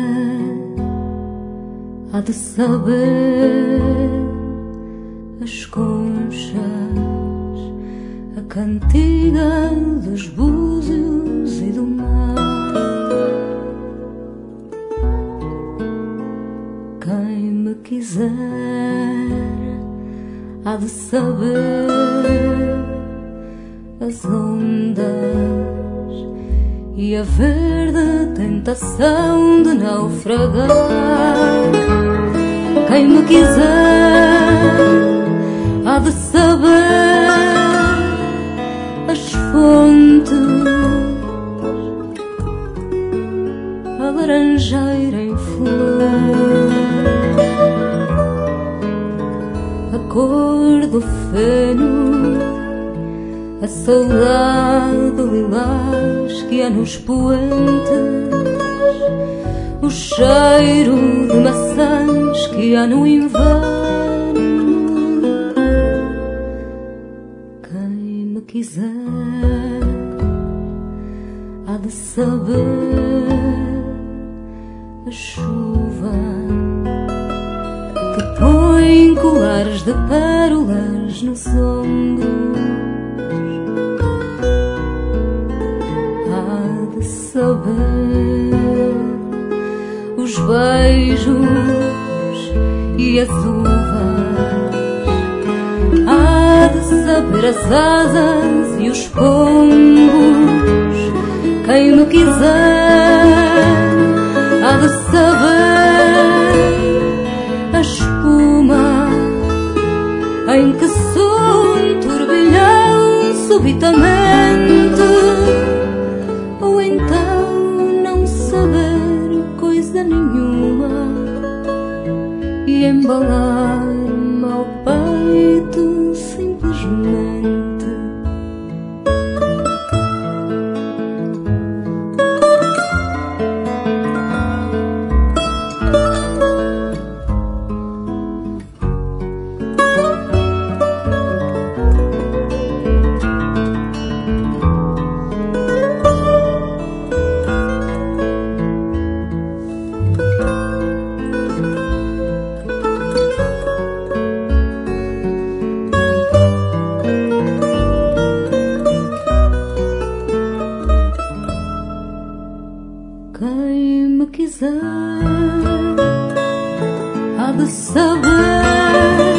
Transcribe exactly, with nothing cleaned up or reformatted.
há de saber as conchas, a cantiga dos búzios e do mar. Quem me quiser há de saber as ondas e a verde tentação de naufragar. Quem me quiser há de saber as fontes, a laranjeira em flor, a cor do feno, a saudade lilás que há nos poentes, o cheiro de maçãs que há no inverno. Quem me quiser há de saber a chuva que põe colares de pérolas nos ombros. Há de saber os beijos e as uvas, há de saber as asas e os pombos. Quem me quiser há de saber a espuma em que soa um turbilhão subitamente, ou então não saber coisa nenhuma e embalar-me ao peito simplesmente. Quem me quiser há de saber